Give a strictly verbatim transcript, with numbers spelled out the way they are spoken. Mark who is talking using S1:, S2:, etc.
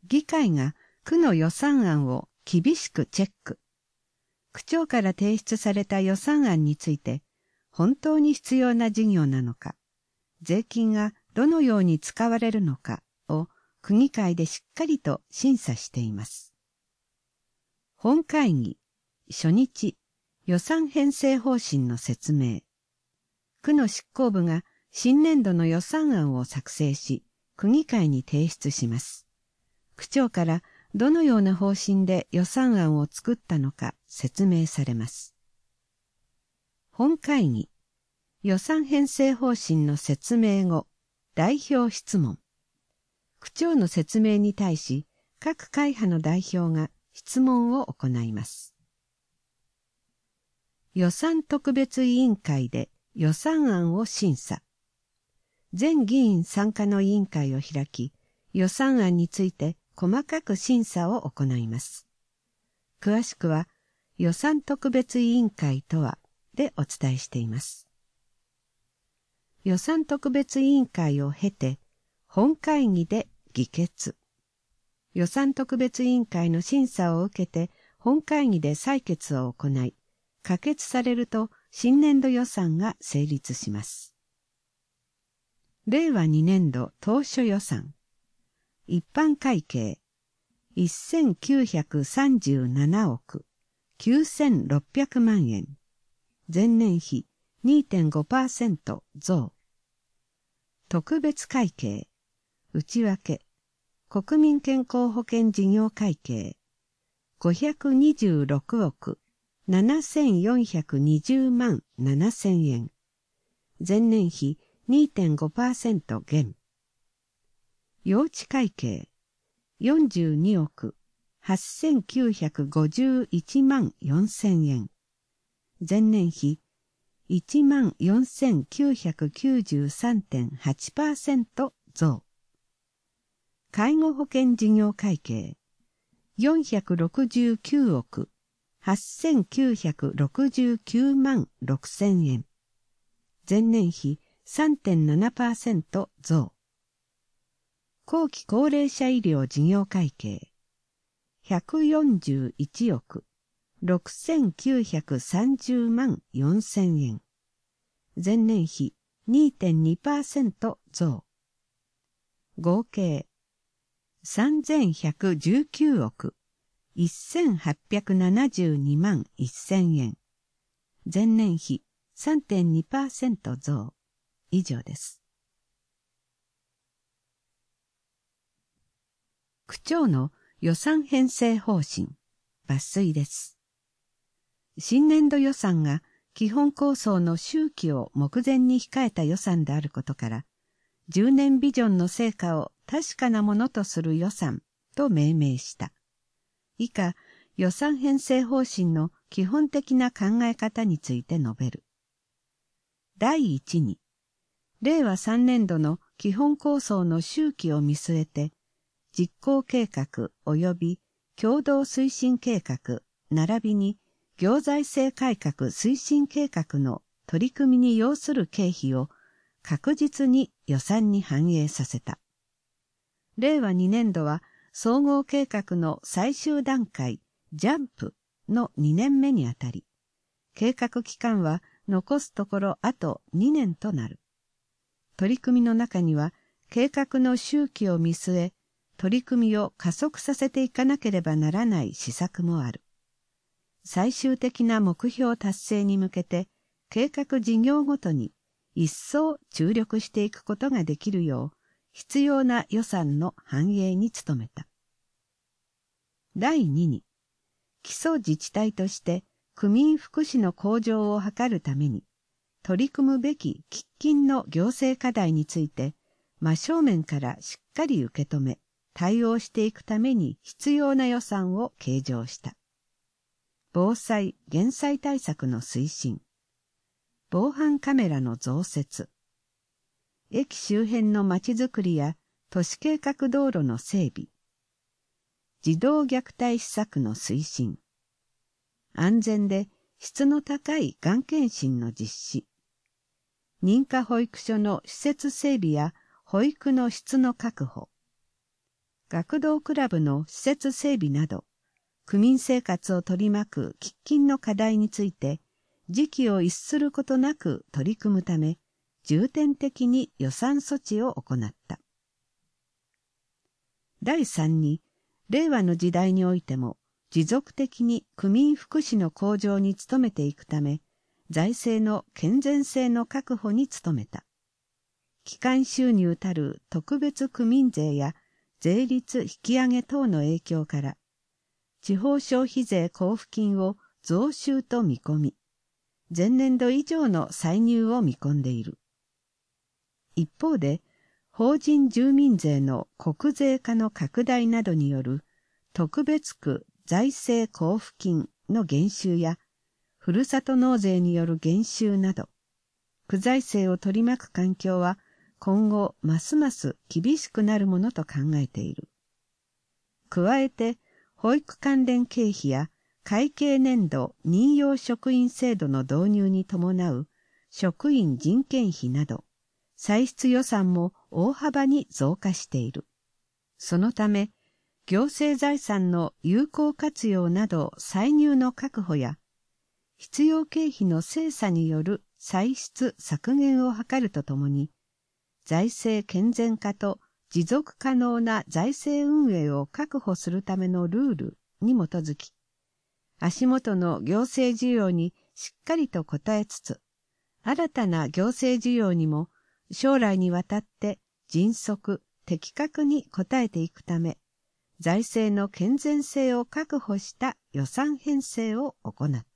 S1: 議会が区の予算案を厳しくチェック。区長から提出された予算案について、本当に必要な事業なのか、税金がどのように使われるのかを区議会でしっかりと審査しています。本会議、初日、予算編成方針の説明。区の執行部が新年度の予算案を作成し、区議会に提出します。区長からどのような方針で予算案を作ったのか説明されます。本会議、予算編成方針の説明後、代表質問。区長の説明に対し、各会派の代表が質問を行います。予算特別委員会で予算案を審査。全議員参加の委員会を開き、予算案について細かく審査を行います。詳しくは、予算特別委員会とはでお伝えしています。予算特別委員会を経て、本会議で議決。予算特別委員会の審査を受けて、本会議で採決を行い、可決されると新年度予算が成立します。れいわにねんど当初予算。一般会計せんきゅうひゃくさんじゅうななおくきゅうせんろっぴゃくまんえん。前年比 にてんごパーセント 増。特別会計内訳国民健康保険事業会計ごひゃくにじゅうろくおくななせんよんひゃくにじゅうまんななせんえん。前年比 にてんごパーセント 減。用地会計よんじゅうにおくはっせんきゅうひゃくごじゅういちまんよんせんえん。前年比 いちまんよんせんきゅうひゃくきゅうじゅうさんてんはちパーセント 増。介護保険事業会計よんひゃくろくじゅうきゅうおくはっせんきゅうひゃくろくじゅうきゅうまんろくせんえん。前年比 さんてんななパーセント 増。後期高齢者医療事業会計ひゃくよんじゅういちおくろくせんきゅうひゃくさんじゅうまんよんせんえん。前年比 にてんにパーセント 増。合計さんぜんひゃくじゅうきゅうおくせんはっぴゃくななじゅうにまんせんえん。前年比 さんてんにパーセント 増。以上です。区長の予算編成方針、抜粋です。新年度予算が基本構想の周期を目前に控えた予算であることから、じゅうねんビジョンの成果を確かなものとする予算と命名した。以下、予算編成方針の基本的な考え方について述べる。だいいちに、れいわさんねんどの基本構想の周期を見据えて、実行計画及び共同推進計画並びに行財政改革推進計画の取り組みに要する経費を確実に予算に反映させた。れいわにねんどは総合計画の最終段階ジャンプのにねんめにあたり、計画期間は残すところあとにねんとなる。取り組みの中には計画の周期を見据え、取り組みを加速させていかなければならない施策もある。最終的な目標達成に向けて、計画事業ごとに一層注力していくことができるよう、必要な予算の反映に努めた。だいにに、基礎自治体として区民福祉の向上を図るために、取り組むべき喫緊の行政課題について、真正面からしっかり受け止め、対応していくために必要な予算を計上した。防災・減災対策の推進、防犯カメラの増設、駅周辺のまちづくりや都市計画道路の整備、児童虐待施策の推進、安全で質の高いがん検診の実施、認可保育所の施設整備や保育の質の確保、 学童クラブの施設整備など、区民生活を取り巻く喫緊の課題について、時期を逸することなく取り組むため、重点的に予算措置を行った。だいさんに、令和の時代においても、持続的に区民福祉の向上に努めていくため、財政の健全性の確保に努めた。基幹収入たる特別区民税や税率引き上げ等の影響から、地方消費税交付金を増収と見込み、前年度以上の歳入を見込んでいる。一方で、法人住民税の国税化の拡大などによる特別区財政交付金の減収や、ふるさと納税による減収など、区財政を取り巻く環境は今後ますます厳しくなるものと考えている。加えて、保育関連経費や会計年度任用職員制度の導入に伴う職員人件費など、歳出予算も大幅に増加している。そのため、行政財産の有効活用など歳入の確保や、必要経費の精査による歳出削減を図るとともに、財政健全化と持続可能な財政運営を確保するためのルールに基づき、足元の行政需要にしっかりと応えつつ、新たな行政需要にも将来にわたって迅速、的確に応えていくため、財政の健全性を確保した予算編成を行った。